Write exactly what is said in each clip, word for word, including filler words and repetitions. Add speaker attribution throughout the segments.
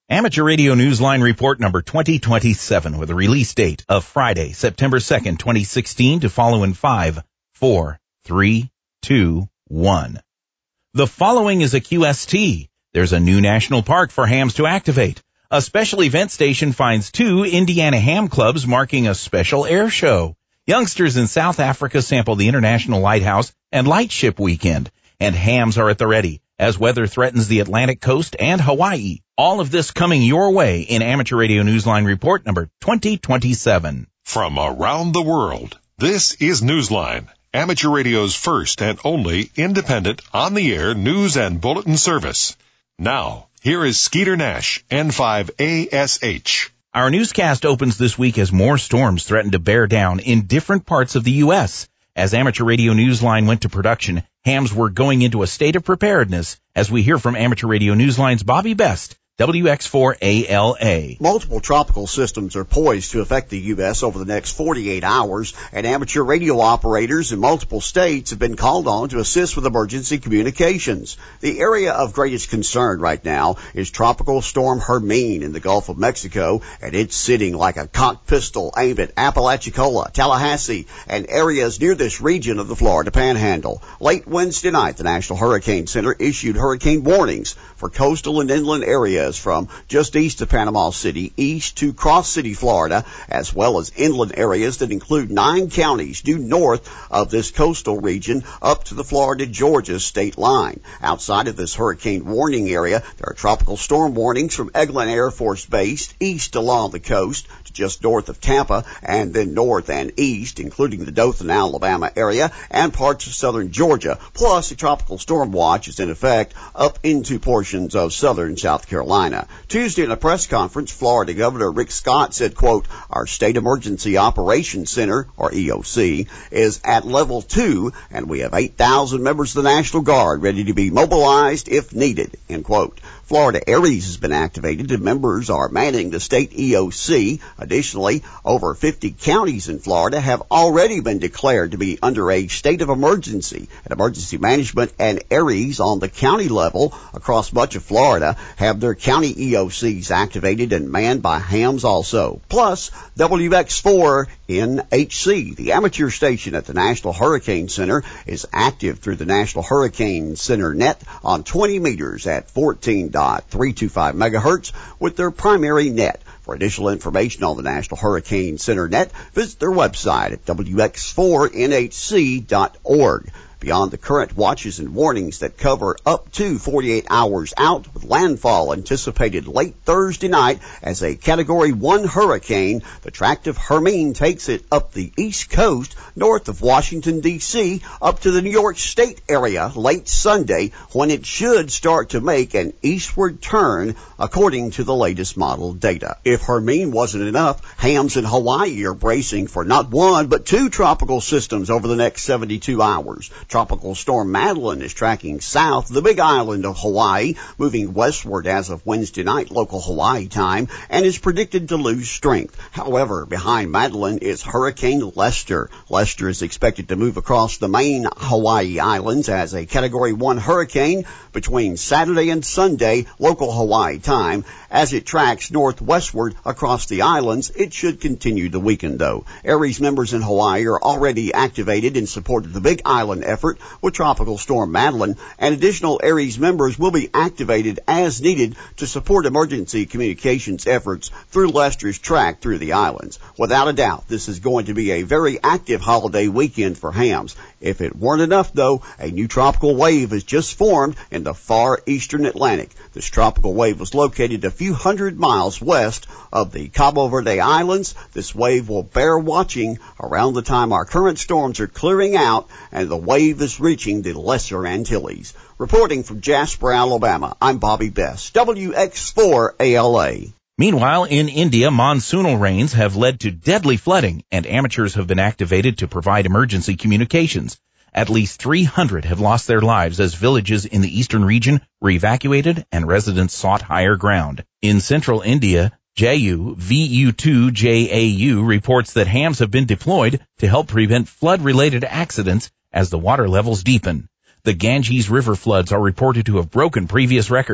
Speaker 1: Amateur Radio Newsline Report number twenty twenty-seven with a release date of Friday, September second, twenty sixteen to follow in five, four, three, two, one. The following is a Q S T. There's a new national park for hams to activate. A special event station finds two Indiana ham clubs marking a special air show. Youngsters in South Africa sample the International Lighthouse and Lightship Weekend. And hams are at the ready as weather threatens the Atlantic coast and Hawaii. All of this coming your way in Amateur Radio Newsline Report number twenty twenty-seven.
Speaker 2: From around the world, this is Newsline, Amateur Radio's first and only independent, on-the-air news and bulletin service. Now, here is Skeeter Nash, N five A S H.
Speaker 1: Our newscast opens this week as more storms threaten to bear down in different parts of the U S As Amateur Radio Newsline went to production, hams were going into a state of preparedness, as we hear from Amateur Radio Newsline's Bobby Best, W X four A L A.
Speaker 3: Multiple tropical systems are poised to affect the U S over the next forty-eight hours, and amateur radio operators in multiple states have been called on to assist with emergency communications. The area of greatest concern right now is Tropical Storm Hermine in the Gulf of Mexico, and it's sitting like a cocked pistol aimed at Apalachicola, Tallahassee, and areas near this region of the Florida Panhandle. Late Wednesday night, the National Hurricane Center issued hurricane warnings for coastal and inland areas from just east of Panama City east to Cross City, Florida, as well as inland areas that include nine counties due north of this coastal region up to the Florida-Georgia state line. Outside of this hurricane warning area, there are tropical storm warnings from Eglin Air Force Base east along the coast to just north of Tampa, and then north and east, including the Dothan, Alabama area and parts of southern Georgia. Plus, a tropical storm watch is in effect up into portions of southern South Carolina. Tuesday in a press conference, Florida Governor Rick Scott said, quote, "Our State Emergency Operations Center, or E O C, is at level two, and we have eight thousand members of the National Guard ready to be mobilized if needed," end quote. Florida Aries has been activated and members are manning the state E O C. Additionally, over fifty counties in Florida have already been declared to be under a state of emergency. And emergency management and Aries on the county level across much of Florida have their county E O Cs activated and manned by hams also. Plus, W X four N H C, the amateur station at the National Hurricane Center, is active through the National Hurricane Center net on twenty meters at fourteen point three two five megahertz with their primary net. For additional information on the National Hurricane Center net, visit their website at W X four N H C dot org. Beyond the current watches and warnings that cover up to forty-eight hours out, with landfall anticipated late Thursday night as a Category one hurricane, the tract of Hermine takes it up the east coast, north of Washington, D C, up to the New York State area late Sunday, when it should start to make an eastward turn, according to the latest model data. If Hermine wasn't enough, hams in Hawaii are bracing for not one, but two tropical systems over the next seventy-two hours. Tropical Storm Madeline is tracking south, the Big Island of Hawaii, moving westward as of Wednesday night local Hawaii time, and is predicted to lose strength. However, behind Madeline is Hurricane Lester. Lester is expected to move across the main Hawaii Islands as a Category one hurricane between Saturday and Sunday local Hawaii time. As it tracks northwestward across the islands, it should continue to weaken, though. Aries members in Hawaii are already activated in support of the Big Island effort with Tropical Storm Madeline, and additional Aries members will be activated as needed to support emergency communications efforts through Lester's track through the islands. Without a doubt, this is going to be a very active holiday weekend for hams. If it weren't enough, though, a new tropical wave has just formed in the far eastern Atlantic. This tropical wave was located a few hundred miles west of the Cabo Verde Islands. This wave will bear watching around the time our current storms are clearing out and the wave is reaching the Lesser Antilles. Reporting from Jasper, Alabama, I'm Bobby Best, W X four A L A.
Speaker 1: Meanwhile, in India, monsoonal rains have led to deadly flooding, and amateurs have been activated to provide emergency communications. At least three hundred have lost their lives as villages in the eastern region were evacuated and residents sought higher ground. In central India, J U V U two J A U reports that hams have been deployed to help prevent flood-related accidents as the water levels deepen. The Ganges River floods are reported to have broken previous records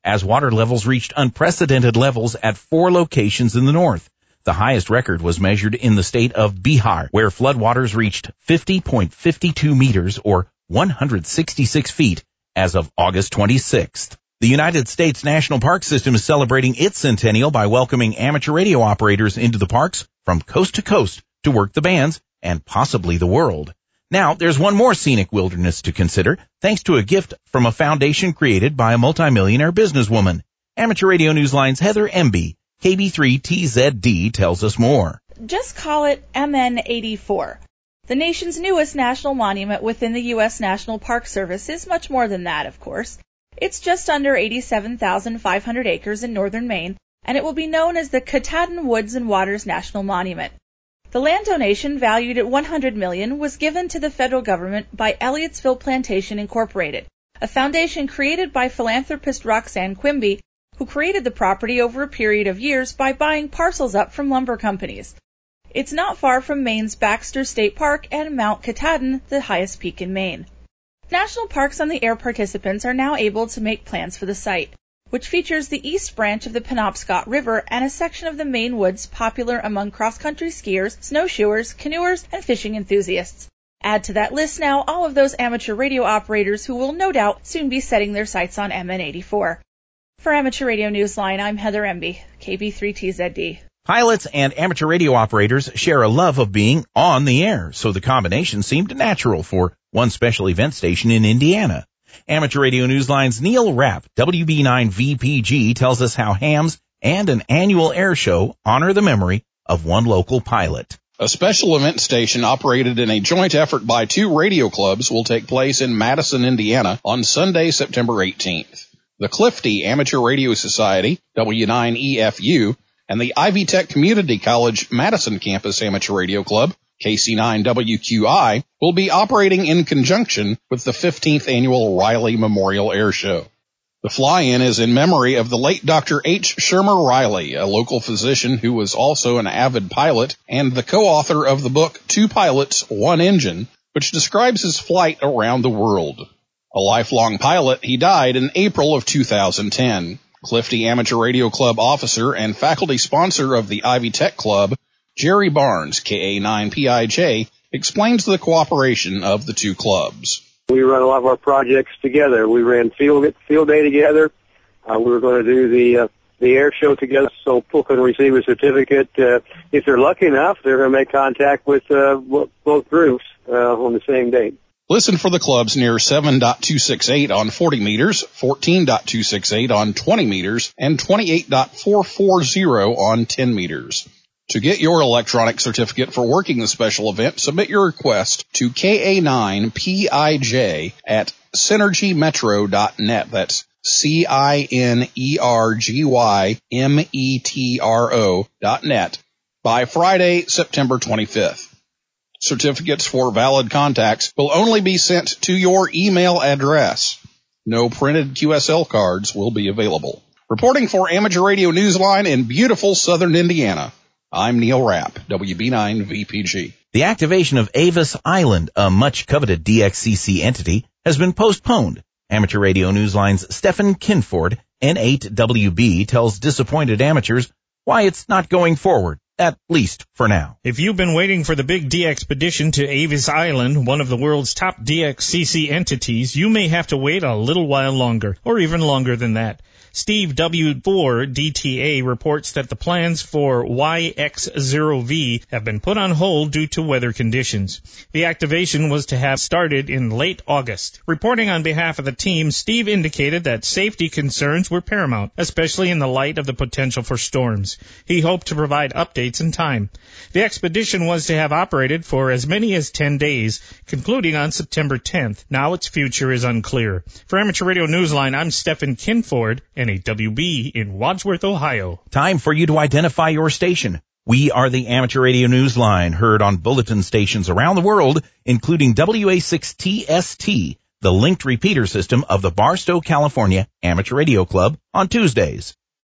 Speaker 1: as water levels reached unprecedented levels at four locations in the north. The highest record was measured in the state of Bihar, where floodwaters reached fifty point five two meters or one hundred sixty-six feet as of August twenty-sixth. The United States National Park System is celebrating its centennial by welcoming amateur radio operators into the parks from coast to coast to work the bands and possibly the world. Now, there's one more scenic wilderness to consider, thanks to a gift from a foundation created by a multimillionaire businesswoman. Amateur Radio Newsline's Heather Emby, K B three T Z D, tells us more.
Speaker 4: Just call it M N eighty-four. The nation's newest national monument within the U S National Park Service is much more than that, of course. It's just under eighty-seven thousand five hundred acres in northern Maine, and it will be known as the Katahdin Woods and Waters National Monument. The land donation, valued at one hundred million dollars, was given to the federal government by Elliottsville Plantation Incorporated, a foundation created by philanthropist Roxanne Quimby, who created the property over a period of years by buying parcels up from lumber companies. It's not far from Maine's Baxter State Park and Mount Katahdin, the highest peak in Maine. National Parks on the Air participants are now able to make plans for the site, which features the east branch of the Penobscot River and a section of the Maine woods popular among cross-country skiers, snowshoers, canoers, and fishing enthusiasts. Add to that list now all of those amateur radio operators who will no doubt soon be setting their sights on M N eighty-four. For Amateur Radio Newsline, I'm Heather Emby, K B three T Z D.
Speaker 1: Pilots and amateur radio operators share a love of being on the air, so the combination seemed natural for one special event station in Indiana. Amateur Radio Newsline's Neil Rapp, W B nine V P G, tells us how hams and an annual air show honor the memory of one local pilot.
Speaker 5: A special event station operated in a joint effort by two radio clubs will take place in Madison, Indiana on Sunday, September eighteenth. The Clifty Amateur Radio Society, W nine E F U, and the Ivy Tech Community College Madison Campus Amateur Radio Club, K C nine W Q I, will be operating in conjunction with the fifteenth Annual Riley Memorial Air Show. The fly-in is in memory of the late Doctor H. Shermer Riley, a local physician who was also an avid pilot and the co-author of the book Two Pilots, One Engine, which describes his flight around the world. A lifelong pilot, he died in April of two thousand ten. Clifty Amateur Radio Club officer and faculty sponsor of the Ivy Tech Club, Jerry Barnes, K A nine P I J, explains the cooperation of the two clubs.
Speaker 6: We run a lot of our projects together. We ran field field day together. Uh, we were going to do the uh, the air show together, so people can receive a certificate. Uh, if they're lucky enough, they're going to make contact with uh, both groups uh, on the same day.
Speaker 5: Listen for the clubs near seven point two six eight on forty meters, fourteen point two six eight on twenty meters, and twenty-eight point four four zero on ten meters. To get your electronic certificate for working the special event, submit your request to K A nine P I J at synergy metro dot net. That's C I N E R G Y M E T R O dot net by Friday, September twenty-fifth. Certificates for valid contacts will only be sent to your email address. No printed Q S L cards will be available. Reporting for Amateur Radio Newsline in beautiful southern Indiana, I'm Neil Rapp, W B nine V P G.
Speaker 1: The activation of Avis Island, a much-coveted D X C C entity, has been postponed. Amateur Radio Newsline's Stephen Kinford, N eight W B, tells disappointed amateurs why it's not going forward, at least for now.
Speaker 7: If you've been waiting for the big D-expedition to Avis Island, one of the world's top D X C C entities, you may have to wait a little while longer, or even longer than that. Steve W. four D T A reports that the plans for Y X zero V have been put on hold due to weather conditions. The activation was to have started in late August. Reporting on behalf of the team, Steve indicated that safety concerns were paramount, especially in the light of the potential for storms. He hoped to provide updates in time. The expedition was to have operated for as many as ten days, concluding on September tenth. Now its future is unclear. For Amateur Radio Newsline, I'm Stephen Kinford, N eight W B in Wadsworth, Ohio.
Speaker 1: Time for you to identify your station. We are the Amateur Radio Newsline, heard on bulletin stations around the world, including W A six T S T, the linked repeater system of the Barstow, California Amateur Radio Club, on Tuesdays.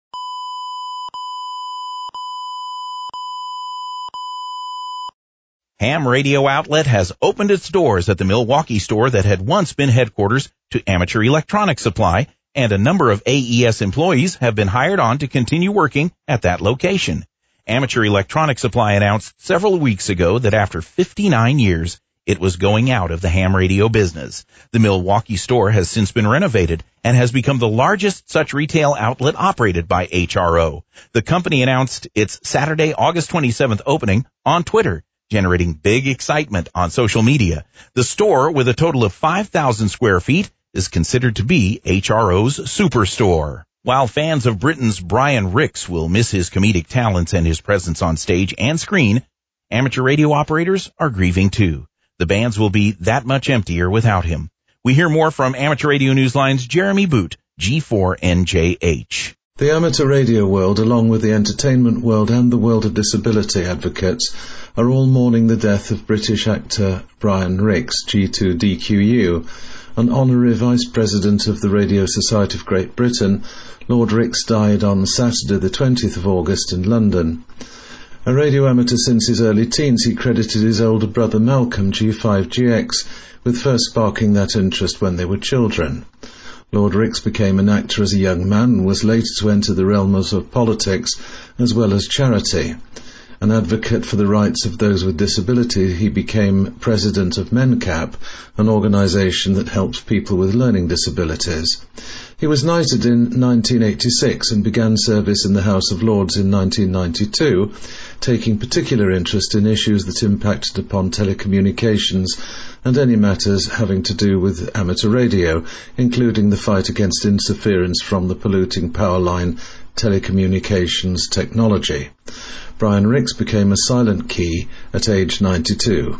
Speaker 1: Ham Radio Outlet has opened its doors at the Milwaukee store that had once been headquarters to Amateur Electronics Supply and a number of A E S employees have been hired on to continue working at that location. Amateur Electronic Supply announced several weeks ago that after fifty-nine years, it was going out of the ham radio business. The Milwaukee store has since been renovated and has become the largest such retail outlet operated by H R O. The company announced its Saturday, August twenty-seventh opening on Twitter, generating big excitement on social media. The store, with a total of five thousand square feet, is considered to be H R O's superstore. While fans of Britain's Brian Ricks will miss his comedic talents and his presence on stage and screen, amateur radio operators are grieving too. The bands will be that much emptier without him. We hear more from Amateur Radio Newsline's Jeremy Boot, G four N J H.
Speaker 8: The amateur radio world, along with the entertainment world and the world of disability advocates, are all mourning the death of British actor Brian Ricks, G two D Q U. An honorary vice president of the Radio Society of Great Britain, Lord Ricks died on Saturday the twentieth of August in London. A radio amateur since his early teens, he credited his older brother Malcolm, G five G X, with first sparking that interest when they were children. Lord Ricks became an actor as a young man and was later to enter the realms of politics as well as charity. An advocate for the rights of those with disability, he became president of MenCap, an organisation that helps people with learning disabilities. He was knighted in nineteen eighty-six and began service in the House of Lords in nineteen ninety-two, taking particular interest in issues that impacted upon telecommunications and any matters having to do with amateur radio, including the fight against interference from the polluting power line telecommunications technology. Brian Ricks became a silent key at age ninety-two.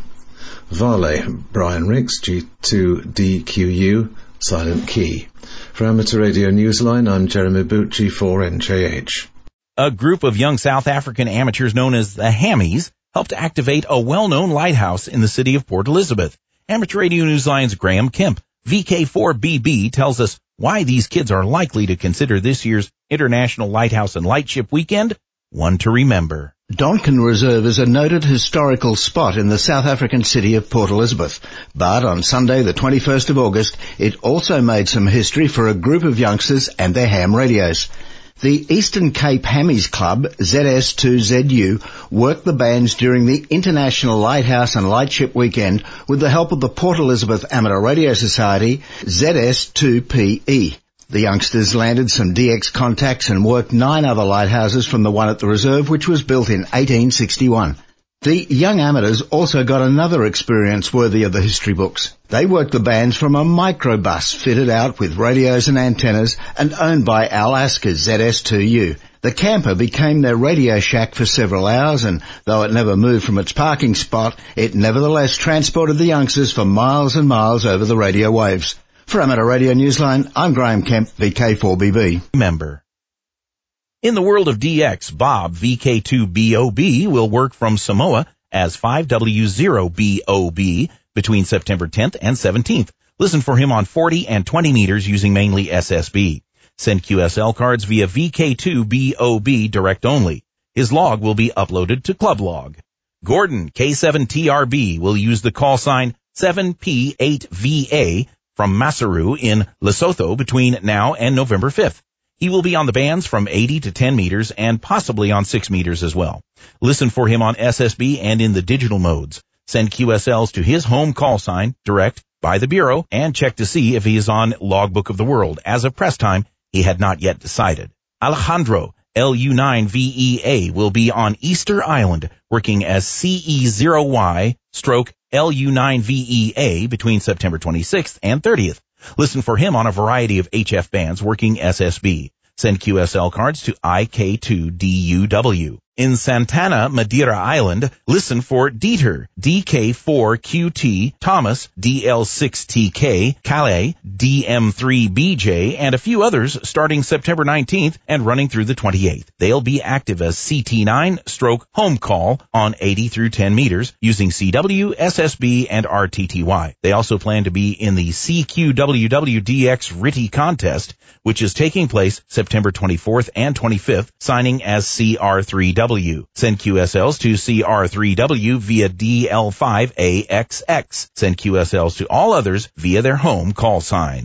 Speaker 8: Vale, Brian Ricks, G two D Q U, silent key. For Amateur Radio Newsline, I'm Jeremy Boot, G four N J H.
Speaker 1: A group of young South African amateurs known as the Hammies helped activate a well-known lighthouse in the city of Port Elizabeth. Amateur Radio Newsline's Graham Kemp, V K four B B, tells us why these kids are likely to consider this year's International Lighthouse and Lightship Weekend one to remember.
Speaker 9: Donkin Reserve is a noted historical spot in the South African city of Port Elizabeth, but on Sunday the twenty-first of August it also made some history for a group of youngsters and their ham radios. The Eastern Cape Hammies Club, Z S two Z U, worked the bands during the International Lighthouse and Lightship Weekend with the help of the Port Elizabeth Amateur Radio Society, Z S two P E. The youngsters landed some D X contacts and worked nine other lighthouses from the one at the reserve, which was built in eighteen sixty-one. The young amateurs also got another experience worthy of the history books. They worked the bands from a microbus fitted out with radios and antennas and owned by Alaska's Z S two U. The camper became their radio shack for several hours, and though it never moved from its parking spot, it nevertheless transported the youngsters for miles and miles over the radio waves. For Amateur Radio Newsline, I'm Graham Kemp, V K four B B.
Speaker 1: Member. In the world of D X, Bob, V K two B O B, will work from Samoa as five W zero B O B between September tenth and seventeenth. Listen for him on forty and twenty meters using mainly S S B. Send Q S L cards via V K two B O B direct only. His log will be uploaded to Club Log. Gordon, K seven T R B, will use the call sign seven P eight V A from Maseru in Lesotho between now and November fifth. He will be on the bands from eighty to ten meters and possibly on six meters as well. Listen for him on S S B and in the digital modes. Send Q S Ls to his home call sign, direct, by the Bureau, and check to see if he is on Logbook of the World. As of press time, he had not yet decided. Alejandro, L U nine V E A, will be on Easter Island, working as C E zero Y stroke L U nine V E A between September twenty-sixth and thirtieth. Listen for him on a variety of H F bands working S S B. Send Q S L cards to I K two D U W. In Santana, Madeira Island, listen for Dieter, D K four Q T, Thomas, D L six T K, Calais, D M three B J, and a few others starting September nineteenth and running through the twenty-eighth. They'll be active as C T nine stroke home call on eighty through ten meters using C W, S S B, and R T T Y. They also plan to be in the C Q W W D X R T T Y contest, which is taking place September twenty-fourth and twenty-fifth, signing as C R three W. Send Q S Ls to C R three W via D L five A X X. Send Q S Ls to all others via their home call signs.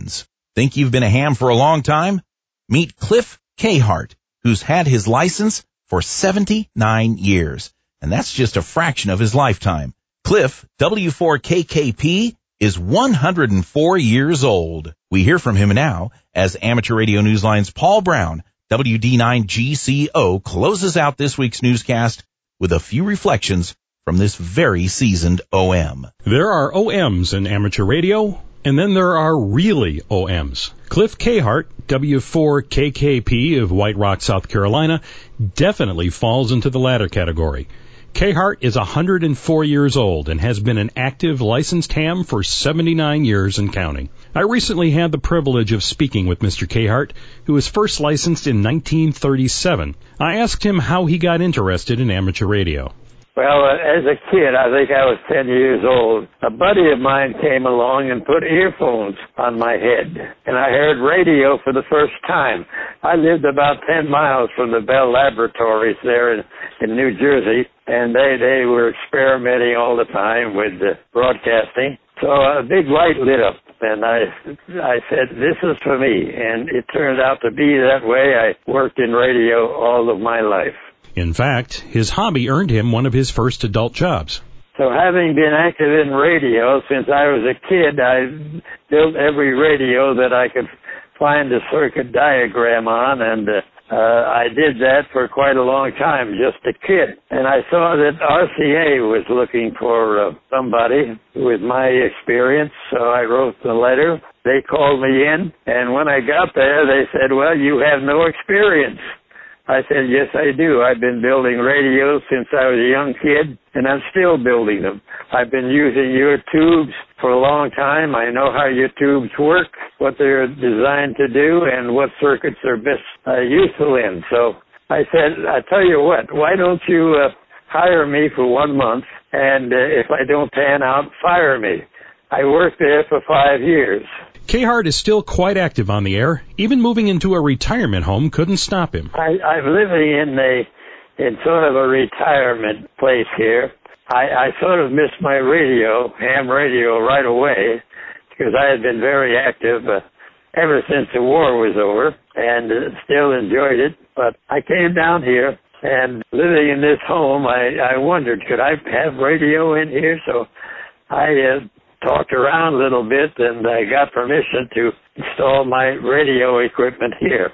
Speaker 1: Think you've been a ham for a long time? Meet Cliff Cahart, who's had his license for seventy-nine years. And that's just a fraction of his lifetime. Cliff, W four K K P, is one hundred four years old. We hear from him now as Amateur Radio Newsline's Paul Brown, W D nine G C O, closes out this week's newscast with a few reflections from this very seasoned O M.
Speaker 10: There are O Ms in amateur radio, and then there are really O Ms. Cliff Cahart, W four K K P of White Rock, South Carolina, definitely falls into the latter category. Cahart is one hundred four years old and has been an active licensed ham for seventy-nine years and counting. I recently had the privilege of speaking with Mister Cahart, who was first licensed in nineteen thirty-seven. I asked him how he got interested in amateur radio.
Speaker 11: Well, uh, as a kid, I think I was ten years old, a buddy of mine came along and put earphones on my head, and I heard radio for the first time. I lived about ten miles from the Bell Laboratories there in, in New Jersey, and they, they were experimenting all the time with uh, broadcasting. So a big light lit up, and I, I said, this is for me, and it turned out to be that way. I worked in radio all of my life.
Speaker 10: In fact, his hobby earned him one of his first adult jobs.
Speaker 11: So having been active in radio since I was a kid, I built every radio that I could find a circuit diagram on, and uh, uh, I did that for quite a long time, just a kid. And I saw that R C A was looking for uh, somebody with my experience, so I wrote the letter. They called me in, and when I got there, they said, well, you have no experience. I said, yes, I do. I've been building radios since I was a young kid, and I'm still building them. I've been using your tubes for a long time. I know how your tubes work, what they're designed to do, and what circuits are best uh, useful in. So I said, I tell you what, why don't you uh, hire me for one month, and uh, if I don't pan out, fire me. I worked there for five years.
Speaker 10: Cahart is still quite active on the air. Even moving into a retirement home couldn't stop him.
Speaker 11: I, I'm living in a in sort of a retirement place here. I, I sort of missed my radio, ham radio, right away because I had been very active uh, ever since the war was over and uh, still enjoyed it. But I came down here and living in this home, I, I wondered, could I have radio in here? So I uh, talked around a little bit, and I got permission to install my radio equipment here.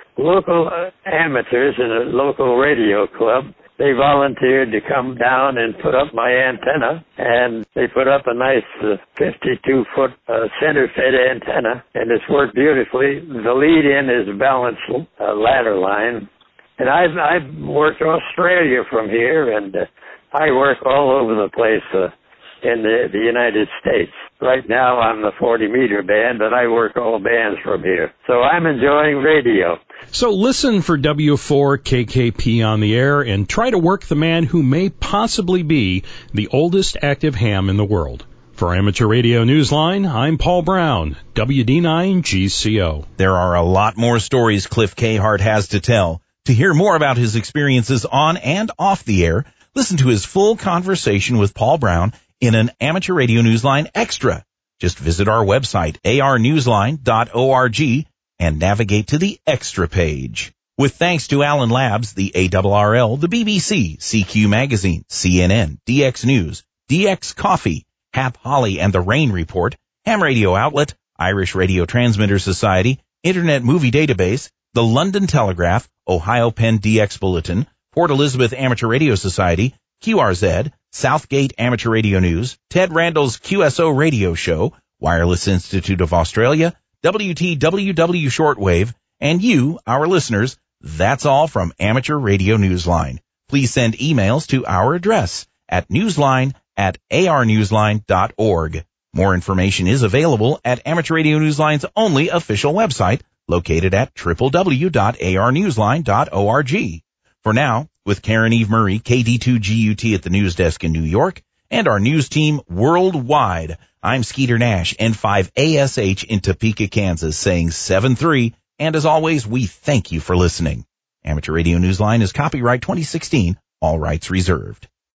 Speaker 11: Local uh, amateurs in a local radio club, they volunteered to come down and put up my antenna, and they put up a nice uh, fifty-two foot uh, center-fed antenna, and it's worked beautifully. The lead-in is balanced uh, ladder line, and I've, I've worked Australia from here, and uh, I work all over the place uh, in the, the United States. Right now I'm the forty meter band, but I work all bands from here. So I'm enjoying radio.
Speaker 10: So listen for W four K K P on the air and try to work the man who may possibly be the oldest active ham in the world. For Amateur Radio Newsline, I'm Paul Brown, W D nine G C O.
Speaker 1: There are a lot more stories Cliff Cahart has to tell. To hear more about his experiences on and off the air, listen to his full conversation with Paul Brown in an Amateur Radio Newsline Extra. Just visit our website, a r newsline dot org, and navigate to the Extra page. With thanks to Allen Labs, the A R R L, the B B C, C Q Magazine, C N N, D X News, D X Coffee, Hap Holly and the Rain Report, Ham Radio Outlet, Irish Radio Transmitter Society, Internet Movie Database, the London Telegraph, Ohio Penn D X Bulletin, Port Elizabeth Amateur Radio Society, Q R Z, Southgate Amateur Radio News, Ted Randall's Q S O Radio Show, Wireless Institute of Australia, W T W W Shortwave, and you, our listeners. That's all from Amateur Radio Newsline. Please send emails to our address at newsline at a r newsline dot org. More information is available at Amateur Radio Newsline's only official website, located at w w w dot a r newsline dot org. For now, with Karen Eve Murray, K D two G U T at the news desk in New York, and our news team worldwide, I'm Skeeter Nash, N five A S H in Topeka, Kansas, saying seven three, and as always, we thank you for listening. Amateur Radio Newsline is copyright twenty sixteen, all rights reserved.